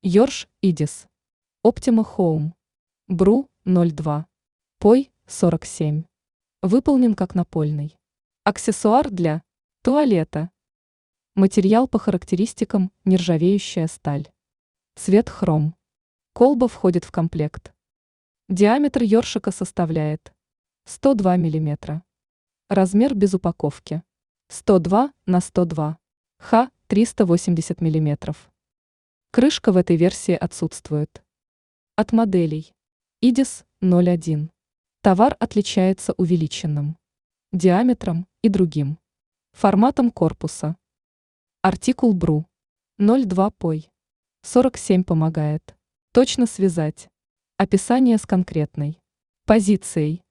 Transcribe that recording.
Йорш Идис. Optima Home. Бру 02. Пой 47. Выполнен как напольный. Аксессуар для туалета. Материал по характеристикам нержавеющая сталь. Цвет хром. Колба входит в комплект. Диаметр ёршика составляет 102 мм. Размер без упаковки 102 на 102. Х 380 мм. Крышка в этой версии отсутствует. От моделей. Идис 01. Товар отличается увеличенным диаметром и другим форматом корпуса. Артикул Бру 02 пой. 47 помогает точно связать. Описание с конкретной позицией.